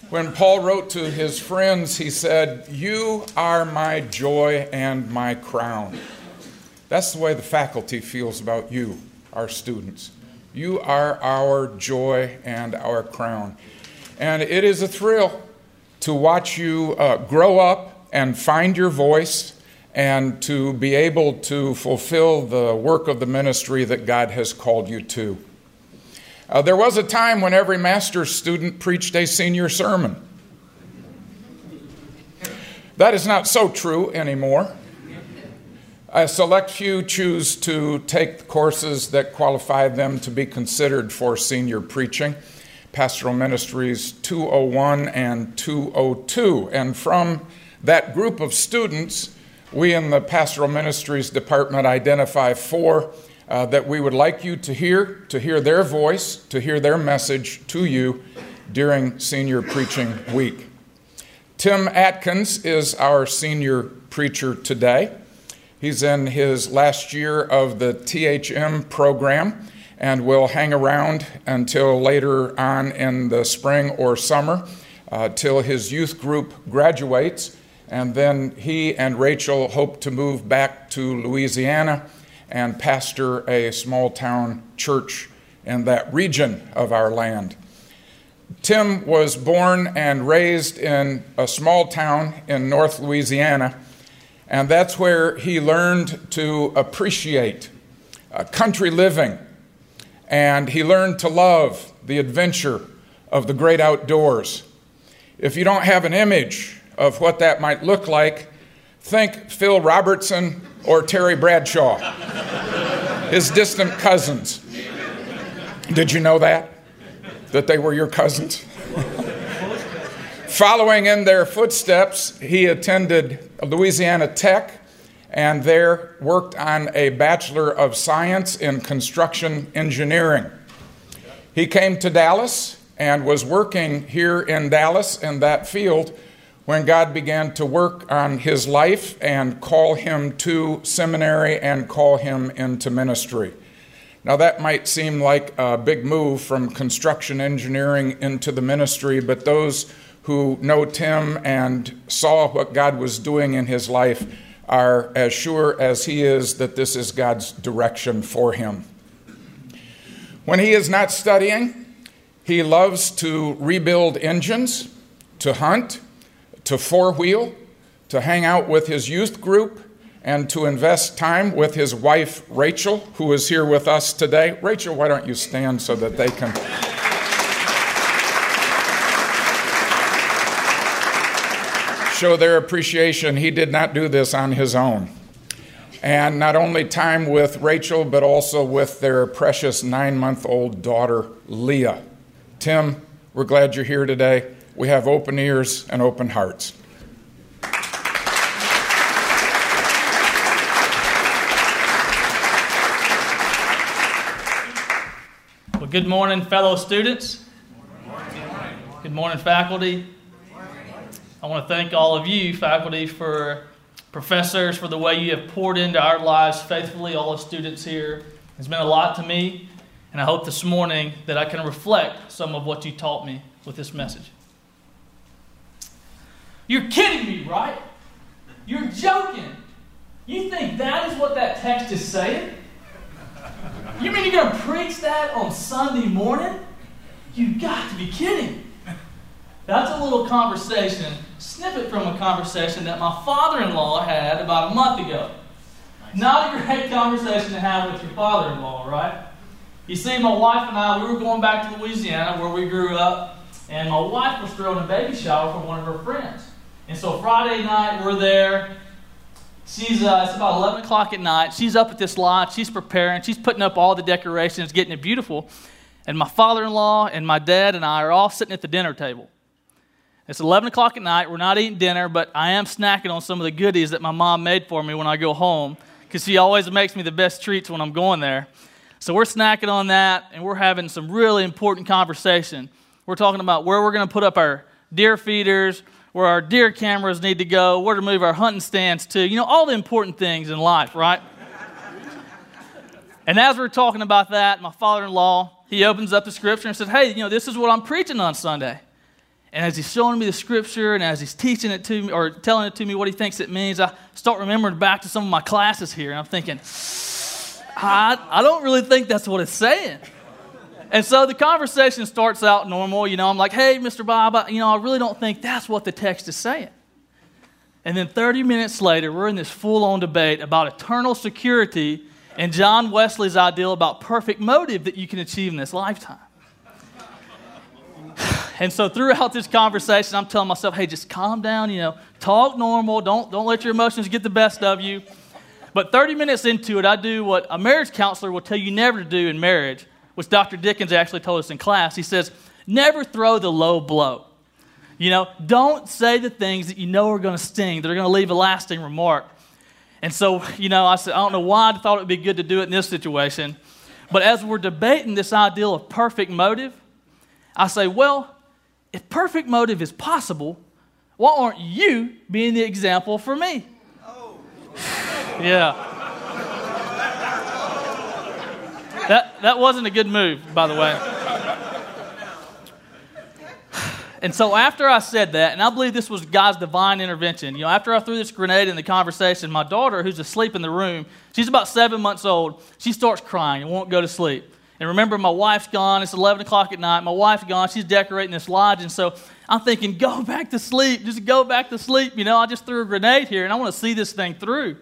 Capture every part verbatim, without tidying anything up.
When Paul wrote to his friends, he said, "You are my joy and my crown." That's the way the faculty feels about you, our students. You are our joy and our crown. And it is a thrill to watch you uh, grow up and find your voice and to be able to fulfill the work of the ministry that God has called you to. Uh, there was a time when every master's student preached a senior sermon. That is not so true anymore. A select few choose to take courses that qualify them to be considered for senior preaching. Pastoral Ministries two oh one and two oh two. And from that group of students, we in the Pastoral Ministries Department identify four uh, that we would like you to hear, to hear their voice, to hear their message to you during Senior Preaching Week. Tim Atkins is our senior preacher today. He's in his last year of the T H M program and will hang around until later on in the spring or summer, uh, till his youth group graduates. And then he and Rachel hope to move back to Louisiana and pastor a small town church in that region of our land. Tim was born and raised in a small town in North Louisiana, and that's where he learned to appreciate uh, country living, and he learned to love the adventure of the great outdoors. If you don't have an image of what that might look like, think Phil Robertson or Terry Bradshaw, his distant cousins. Did you know that? That they were your cousins? Following in their footsteps, he attended Louisiana Tech and there worked on a Bachelor of Science in Construction Engineering. He came to Dallas and was working here in Dallas in that field when God began to work on his life and call him to seminary and call him into ministry. Now that might seem like a big move from construction engineering into the ministry, but those who know Tim and saw what God was doing in his life are as sure as he is that this is God's direction for him. When he is not studying, he loves to rebuild engines, to hunt, to four-wheel, to hang out with his youth group, and to invest time with his wife, Rachel, who is here with us today. Rachel, why don't you stand so that they can show their appreciation. He did not do this on his own. And not only time with Rachel, but also with their precious nine-month-old daughter, Leah. Tim, we're glad you're here today. We have open ears and open hearts. Well, good morning, fellow students. Good morning, faculty. I want to thank all of you, faculty, for professors, for the way you have poured into our lives faithfully, all the students here. It's been a lot to me, and I hope this morning that I can reflect some of what you taught me with this message. You're kidding me, right? You're joking. You think that is what that text is saying? You mean you're going to preach that on Sunday morning? You've got to be kidding. That's a little conversation, snippet from a conversation that my father-in-law had about a month ago. Not a great conversation to have with your father-in-law, right? You see, my wife and I, we were going back to Louisiana where we grew up, and my wife was throwing a baby shower for one of her friends. And so Friday night, we're there. She's uh, it's about eleven o'clock at night. She's up at this lodge. She's preparing. She's putting up all the decorations, getting it beautiful. And my father-in-law and my dad and I are all sitting at the dinner table. It's eleven o'clock at night. We're not eating dinner, but I am snacking on some of the goodies that my mom made for me when I go home, because she always makes me the best treats when I'm going there. So we're snacking on that, and we're having some really important conversation. We're talking about where we're going to put up our deer feeders, where our deer cameras need to go, where to move our hunting stands to, you know, all the important things in life, right? And as we're talking about that, my father-in-law, he opens up the scripture and says, hey, you know, this is what I'm preaching on Sunday. And as he's showing me the scripture and as he's teaching it to me or telling it to me what he thinks it means, I start remembering back to some of my classes here. And I'm thinking, I, I don't really think that's what it's saying. And so the conversation starts out normal. You know, I'm like, hey, Mister Bob, I, you know, I really don't think that's what the text is saying. And then thirty minutes later, we're in this full-on debate about eternal security and John Wesley's ideal about perfect motive that you can achieve in this lifetime. And so throughout this conversation, I'm telling myself, hey, just calm down, you know, talk normal, don't, don't let your emotions get the best of you. But thirty minutes into it, I do what a marriage counselor will tell you never to do in marriage, which Doctor Dickens actually told us in class. He says, never throw the low blow. You know, don't say the things that you know are going to sting, that are going to leave a lasting remark. And so, you know, I said, I don't know why I thought it would be good to do it in this situation. But as we're debating this ideal of perfect motive, I say, well, if perfect motive is possible, why aren't you being the example for me? Oh. Yeah. That, that wasn't a good move, by the way. And so after I said that, and I believe this was God's divine intervention, you know, after I threw this grenade in the conversation, my daughter, who's asleep in the room, she's about seven months old, she starts crying and won't go to sleep. And remember, my wife's gone. It's eleven o'clock at night. My wife's gone. She's decorating this lodge. And so I'm thinking, go back to sleep. Just go back to sleep. You know, I just threw a grenade here, and I want to see this thing through.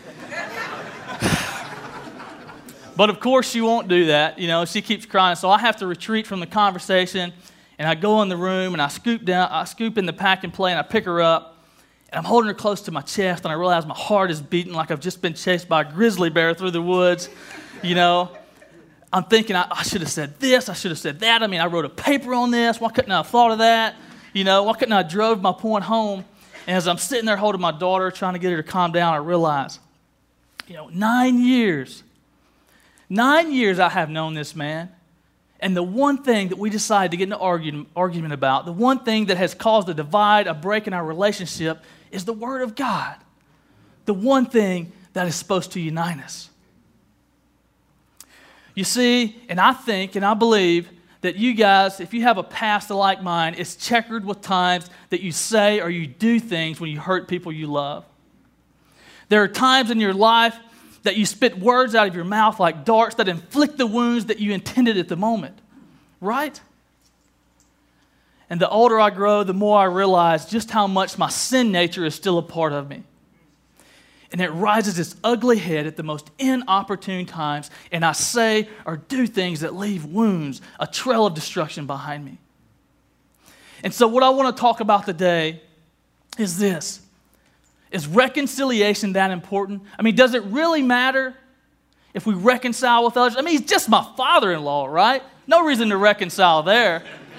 But, of course, she won't do that. You know, she keeps crying. So I have to retreat from the conversation. And I go in the room, and I scoop down. I scoop in the pack and play, and I pick her up. And I'm holding her close to my chest, and I realize my heart is beating like I've just been chased by a grizzly bear through the woods, you know. I'm thinking, I, I should have said this, I should have said that. I mean, I wrote a paper on this. Why couldn't I have thought of that? You know, why couldn't I have drove my point home? And as I'm sitting there holding my daughter, trying to get her to calm down, I realize, you know, nine years, nine years I have known this man. And the one thing that we decided to get in an argument, argument about, the one thing that has caused a divide, a break in our relationship, is the Word of God. The one thing that is supposed to unite us. You see, and I think and I believe that you guys, if you have a past like mine, it's checkered with times that you say or you do things when you hurt people you love. There are times in your life that you spit words out of your mouth like darts that inflict the wounds that you intended at the moment, right? And the older I grow, the more I realize just how much my sin nature is still a part of me. And it rises its ugly head at the most inopportune times, and I say or do things that leave wounds, a trail of destruction behind me. And so what I want to talk about today is this. Is reconciliation that important? I mean, does it really matter if we reconcile with others? I mean, he's just my father-in-law, right? No reason to reconcile there.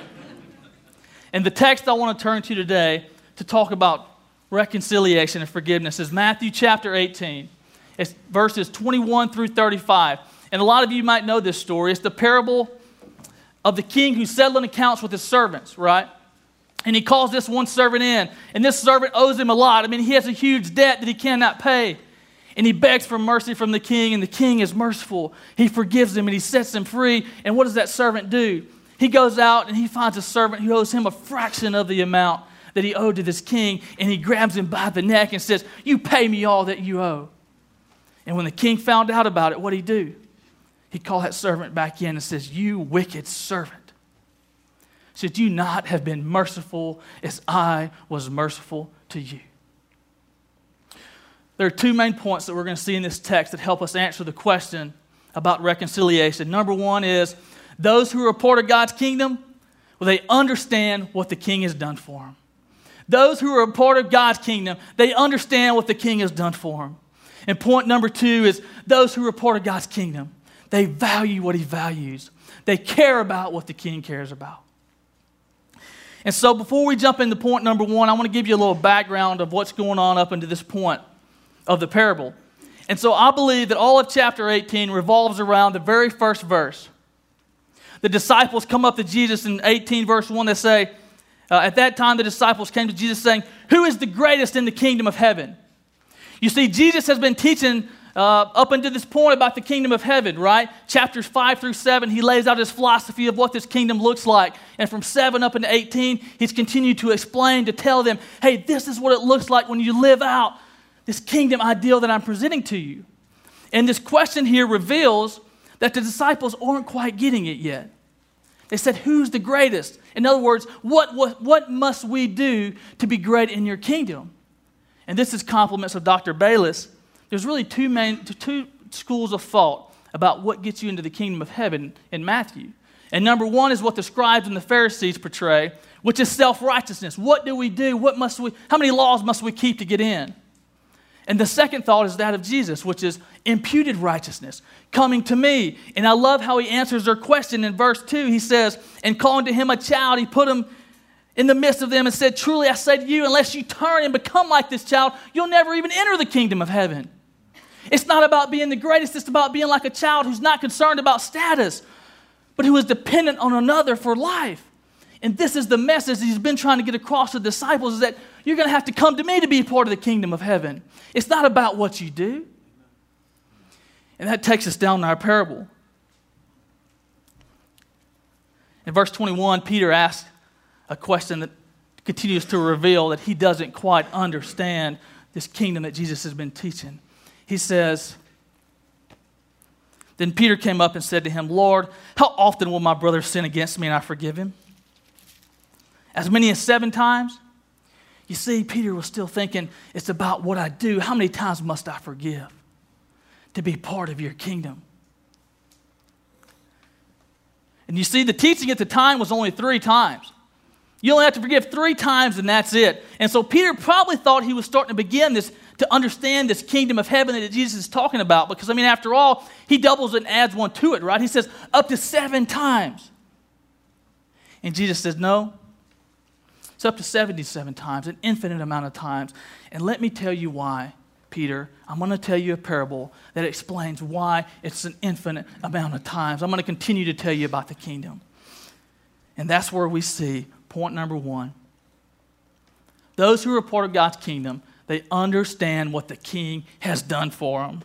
And the text I want to turn to today to talk about reconciliation and forgiveness is Matthew chapter eighteen. It's verses twenty-one through thirty-five. And a lot of you might know this story. It's the parable of the king who's settling accounts with his servants, right? And he calls this one servant in, and this servant owes him a lot. I mean, he has a huge debt that he cannot pay. And he begs for mercy from the king, and the king is merciful. He forgives him, and he sets him free. And what does that servant do? He goes out, and he finds a servant who owes him a fraction of the amount that he owed to this king, and he grabs him by the neck and says, you pay me all that you owe. And when the king found out about it, what did he do? He called that servant back in and says, you wicked servant. Should you not have been merciful as I was merciful to you? There are two main points that we're going to see in this text that help us answer the question about reconciliation. Number one is those who are a part of God's kingdom, well, they understand what the king has done for them. Those who are a part of God's kingdom, they understand what the king has done for them. And point number two is those who are a part of God's kingdom, they value what he values. They care about what the king cares about. And so before we jump into point number one, I want to give you a little background of what's going on up until this point of the parable. And so I believe that all of chapter eighteen revolves around the very first verse. The disciples come up to Jesus in eighteen verse one. They say, uh, at that time the disciples came to Jesus saying, who is the greatest in the kingdom of heaven? You see, Jesus has been teaching Uh, up until this point about the kingdom of heaven, right? Chapters five through seven, he lays out his philosophy of what this kingdom looks like. And from seven up into eighteen, he's continued to explain, to tell them, hey, this is what it looks like when you live out this kingdom ideal that I'm presenting to you. And this question here reveals that the disciples aren't quite getting it yet. They said, who's the greatest? In other words, what, what, what must we do to be great in your kingdom? And this is compliments of Doctor Bayless. There's really two main two schools of thought about what gets you into the kingdom of heaven in Matthew. And number one is what the scribes and the Pharisees portray, which is self-righteousness. What do we do? What must we? How many laws must we keep to get in? And the second thought is that of Jesus, which is imputed righteousness, coming to me. And I love how he answers their question in verse two. He says, and calling to him a child, he put him in the midst of them and said, truly I say to you, unless you turn and become like this child, you'll never even enter the kingdom of heaven. It's not about being the greatest. It's about being like a child who's not concerned about status, but who is dependent on another for life. And this is the message he's been trying to get across to the disciples, is that you're going to have to come to me to be part of the kingdom of heaven. It's not about what you do. And that takes us down to our parable. In verse twenty-one, Peter asks a question that continues to reveal that he doesn't quite understand this kingdom that Jesus has been teaching. He says, then Peter came up and said to him, Lord, how often will my brother sin against me and I forgive him? As many as seven times? You see, Peter was still thinking, it's about what I do. How many times must I forgive to be part of your kingdom? And you see, the teaching at the time was only three times. You only have to forgive three times and that's it. And so Peter probably thought he was starting to begin this, to understand this kingdom of heaven that Jesus is talking about. Because, I mean, after all, he doubles and adds one to it, right? He says up to seven times. And Jesus says, no, it's up to seventy-seven times, an infinite amount of times. And let me tell you why, Peter. I'm going to tell you a parable that explains why it's an infinite amount of times. I'm going to continue to tell you about the kingdom. And that's where we see point number one. Those who are a part of God's kingdom, they understand what the king has done for them.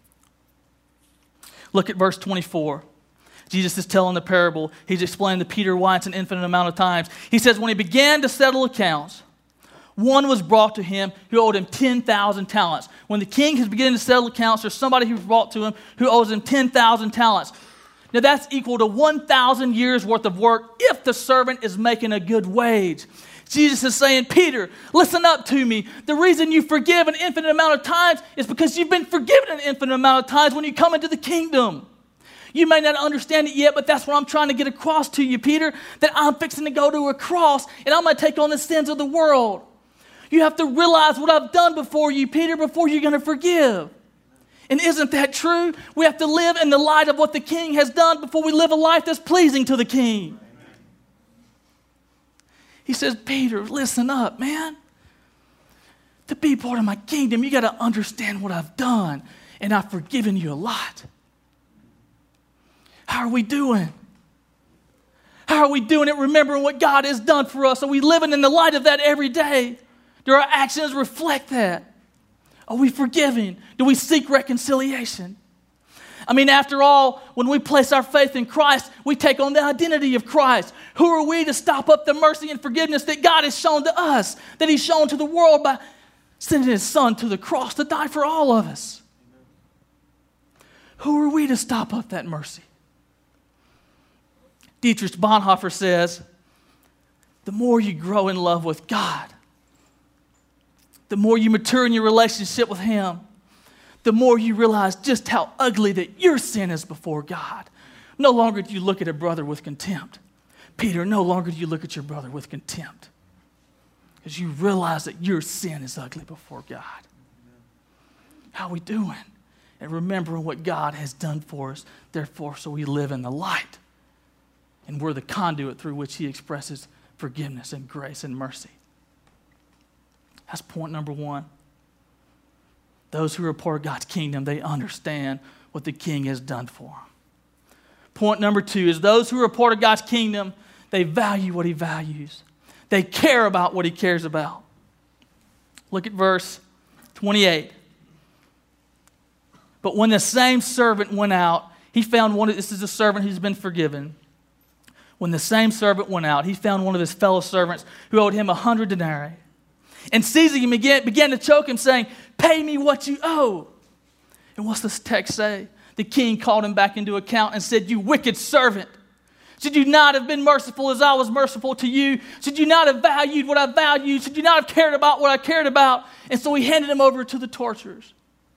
Look at verse twenty-four. Jesus is telling the parable. He's explaining to Peter why it's an infinite amount of times. He says, when he began to settle accounts, one was brought to him who owed him ten thousand talents. When the king is beginning to settle accounts, there's somebody who's brought to him who owes him ten thousand talents. Now that's equal to one thousand years worth of work if the servant is making a good wage. Jesus is saying, Peter, listen up to me. The reason you forgive an infinite amount of times is because you've been forgiven an infinite amount of times when you come into the kingdom. You may not understand it yet, but that's what I'm trying to get across to you, Peter, that I'm fixing to go to a cross and I'm going to take on the sins of the world. You have to realize what I've done before you, Peter, before you're going to forgive. And isn't that true? We have to live in the light of what the king has done before we live a life that's pleasing to the king. He says, Peter, listen up, man. To be part of my kingdom, you got to understand what I've done. And I've forgiven you a lot. How are we doing? How are we doing it remembering what God has done for us? Are we living in the light of that every day? Do our actions reflect that? Are we forgiving? Do we seek reconciliation? I mean, after all, when we place our faith in Christ, we take on the identity of Christ. Who are we to stop up the mercy and forgiveness that God has shown to us, that he's shown to the world by sending his son to the cross to die for all of us? Who are we to stop up that mercy? Dietrich Bonhoeffer says, the more you grow in love with God, the more you mature in your relationship with him, the more you realize just how ugly that your sin is before God. No longer do you look at a brother with contempt. Peter, no longer do you look at your brother with contempt. Because you realize that your sin is ugly before God. How are we doing? And remembering what God has done for us. Therefore, so we live in the light. And we're the conduit through which he expresses forgiveness and grace and mercy. That's point number one. Those who are part of God's kingdom, they understand what the king has done for them. Point number two is those who are part of God's kingdom, they value what he values. They care about what he cares about. Look at verse twenty-eight. But when the same servant went out, he found one of, this is a servant who's been forgiven. When the same servant went out, he found one of his fellow servants who owed him a hundred denarii. And seizing him again, began to choke him, saying, "Pay me what you owe." And what's this text say? The king called him back into account and said, "You wicked servant. Should you not have been merciful as I was merciful to you? Should you not have valued what I valued? Should you not have cared about what I cared about?" And so he handed him over to the torturers.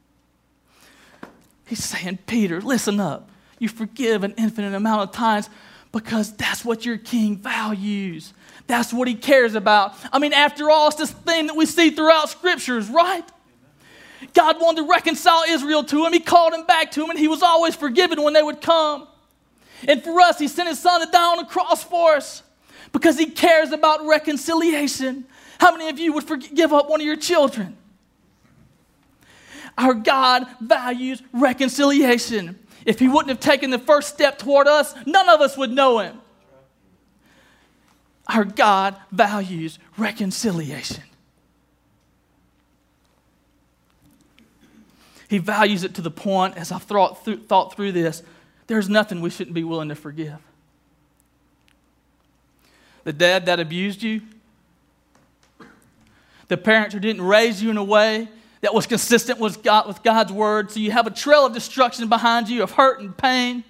He's saying, Peter, listen up. You forgive an infinite amount of times because that's what your king values. That's what he cares about. I mean, after all, it's this thing that we see throughout scriptures, right? God wanted to reconcile Israel to him. He called him back to him, and he was always forgiven when they would come. And for us, he sent his son to die on the cross for us because he cares about reconciliation. How many of you would forgive, give up one of your children? Our God values reconciliation. If he wouldn't have taken the first step toward us, none of us would know him. Our God values reconciliation. He values it to the point, as I've thought through, thought through this, there's nothing we shouldn't be willing to forgive. The dad that abused you, the parent who didn't raise you in a way that was consistent with, God, with God's word, so you have a trail of destruction behind you, of hurt and pain.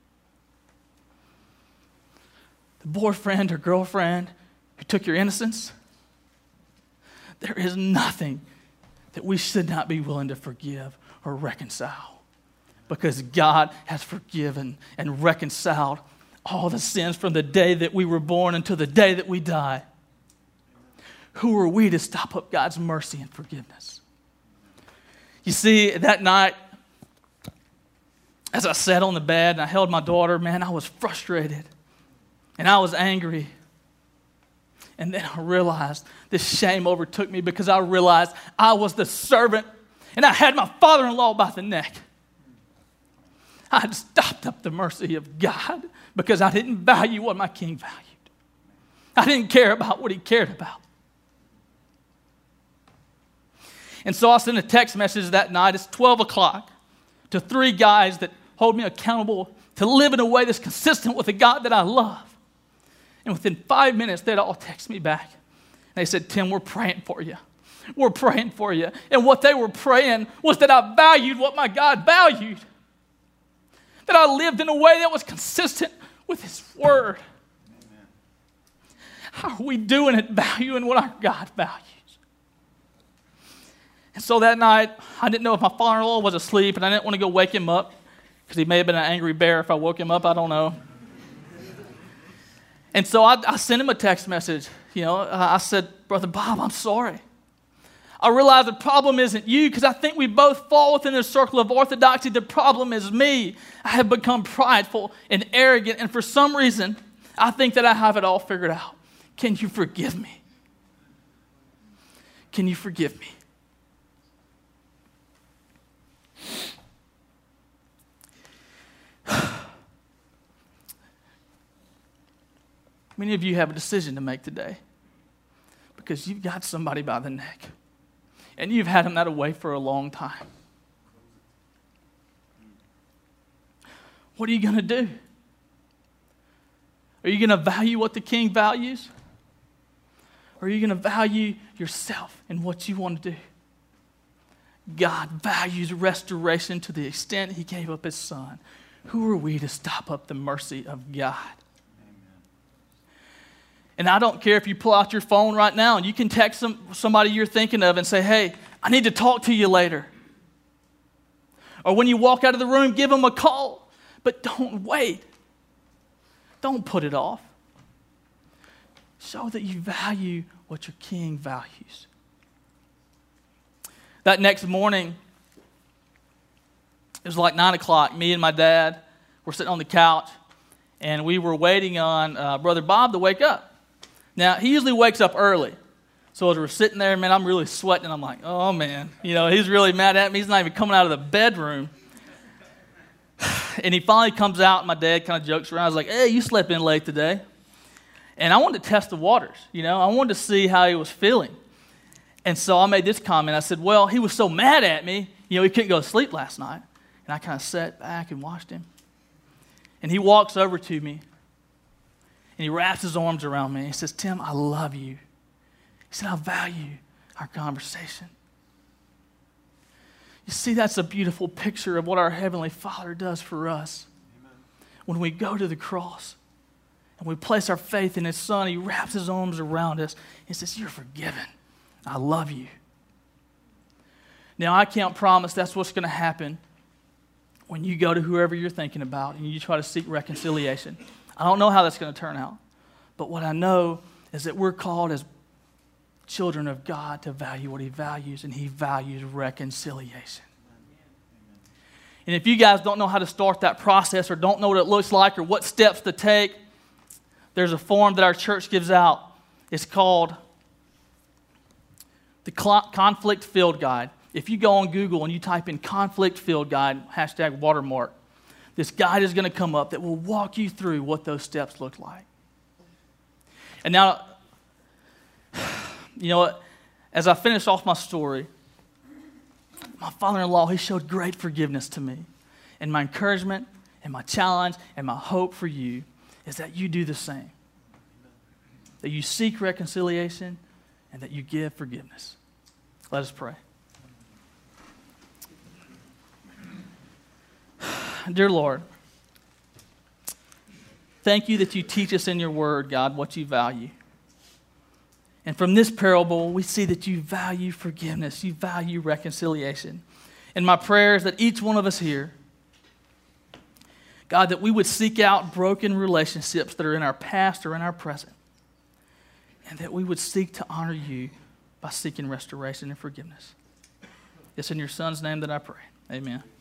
The boyfriend or girlfriend who took your innocence. There is nothing that we should not be willing to forgive or reconcile, because God has forgiven and reconciled all the sins from the day that we were born until the day that we die. Who are we to stop up God's mercy and forgiveness? You see, that night, as I sat on the bed and I held my daughter, man, I was frustrated and I was angry. And then I realized this shame overtook me because I realized I was the servant and I had my father-in-law by the neck. I had stopped up the mercy of God because I didn't value what my king valued. I didn't care about what he cared about. And so I sent a text message that night. It's twelve o'clock to three guys that hold me accountable to live in a way that's consistent with the God that I love. And within five minutes, they'd all text me back. They said, "Tim, we're praying for you. We're praying for you." And what they were praying was that I valued what my God valued. That I lived in a way that was consistent with his word. Amen. How are we doing at valuing what our God values? And so that night, I didn't know if my father-in-law was asleep, and I didn't want to go wake him up because he may have been an angry bear if I woke him up. I don't know. And so I, I sent him a text message. You know, I said, "Brother Bob, I'm sorry. I realize the problem isn't you, because I think we both fall within the circle of orthodoxy. The problem is me. I have become prideful and arrogant, and for some reason, I think that I have it all figured out. Can you forgive me? Can you forgive me?" Many of you have a decision to make today because you've got somebody by the neck and you've had them that way for a long time. What are you going to do? Are you going to value what the king values? Or are you going to value yourself and what you want to do? God values restoration to the extent he gave up his son. Who are we to stop up the mercy of God? And I don't care if you pull out your phone right now and you can text some, somebody you're thinking of and say, "Hey, I need to talk to you later." Or when you walk out of the room, give them a call. But don't wait. Don't put it off. Show that you value what your king values. That next morning, it was like nine o'clock. Me and my dad were sitting on the couch, and we were waiting on uh, Brother Bob to wake up. Now, he usually wakes up early. So as we're sitting there, man, I'm really sweating. And I'm like, oh, man. You know, he's really mad at me. He's not even coming out of the bedroom. And he finally comes out, and my dad kind of jokes around. I was like, "Hey, you slept in late today." And I wanted to test the waters. You know, I wanted to see how he was feeling. And so I made this comment. I said, "Well, he was so mad at me, you know, he couldn't go to sleep last night." And I kind of sat back and watched him. And he walks over to me, and he wraps his arms around me. And he says, Tim, I love you. He said, I value our conversation. You see, that's a beautiful picture of what our Heavenly Father does for us. Amen. When we go to the cross and we place our faith in His Son, He wraps His arms around us. He says, you're forgiven. I love you. Now, I can't promise that's what's going to happen when you go to whoever you're thinking about and you try to seek reconciliation. I don't know how that's going to turn out. But what I know is that we're called as children of God to value what He values, and He values reconciliation. And if you guys don't know how to start that process or don't know what it looks like or what steps to take, there's a form that our church gives out. It's called the Conflict Field Guide. If you go on Google and you type in Conflict Field Guide, hashtag watermark, this guide is going to come up that will walk you through what those steps look like. And now, you know what? As I finish off my story, my father-in-law, he showed great forgiveness to me. And my encouragement and my challenge and my hope for you is that you do the same. That you seek reconciliation and that you give forgiveness. Let us pray. Dear Lord, thank you that you teach us in your word, God, what you value. And from this parable, we see that you value forgiveness. You value reconciliation. And my prayer is that each one of us here, God, that we would seek out broken relationships that are in our past or in our present. And that we would seek to honor you by seeking restoration and forgiveness. It's in your Son's name that I pray. Amen.